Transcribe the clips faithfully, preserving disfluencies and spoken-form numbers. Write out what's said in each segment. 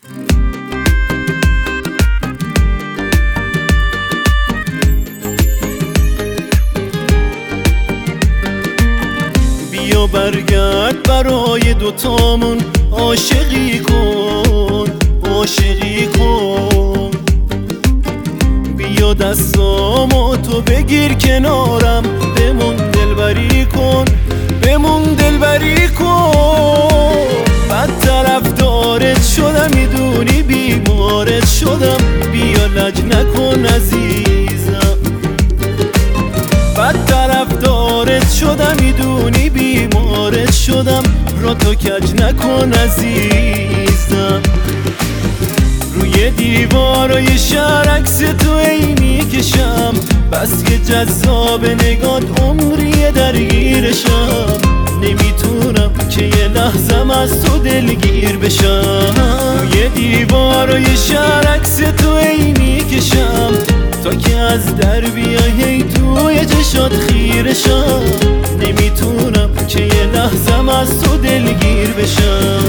بیا برگرد برای دوتامون عاشقی کن، عاشقی کن. بیا دستامو تو بگیر کنارم، بمون دلبری کن، بمون دلبری کن. بد طرفدارت شدم میدونی بیمارت شدم، بیا لج نکن عزیزم. بد طرفدارت شدم میدونی بیمارت شدم، را تو کج نکن عزیزم. روی دیوارای شهر عکس تو ای میکشم، بس که جذاب نگات عمریه درگیرشم. نمیتونم که یه لحظم از تو دلگیر بشم. روی دیوارای شهر عکس تو ای میکشم، تا که از در بیای توی چشات خیرشم. نمیتونم که یه لحظم از تو دلگیر بشم.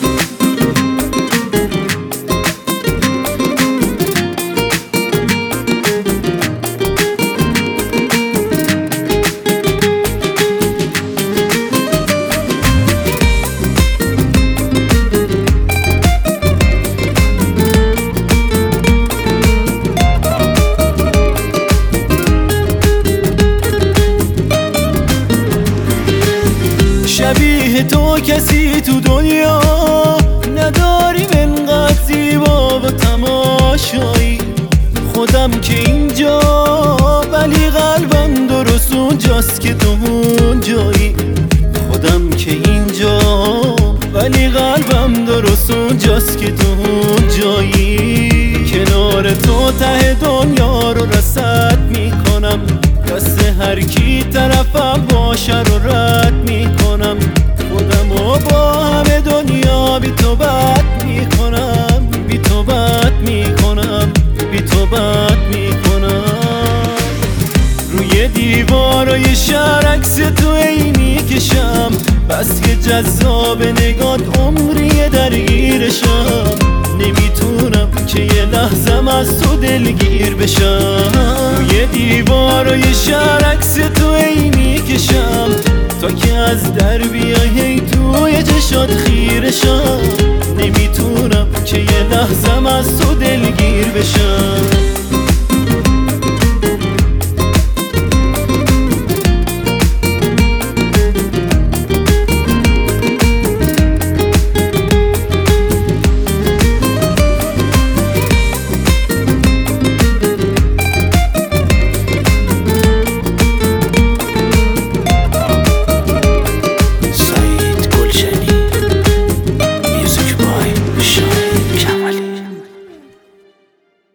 شبیه تو کسی تو دنیا نداریم، انقدر زیبا و تماشایی. خودم که اینجا ولی قلبم درست اونجاست که تو اونجایی. خودم که اینجا ولی قلبم درست اونجاست که تو اونجایی. کنار تو ته دنیا رو رصد میکنم، دست هر کی طرفم باشه رو رد میکنم. خودمو با همه دنیا بی تو بد میکنم، بی تو بد میکنم، بی تو بد میکنم. روی دیوارای شهر عکس تو ای میکشم، بس که جذاب نگات عمریه درگیرشم. نمیتونم که یه لحظم از تو دلگیر بشم. روی دیوارای شهر عکس تو ای میکشم، تا که از در بیای توی چشات خیرشم. نمیتونم که یه لحظم از تو دلگیر بشم.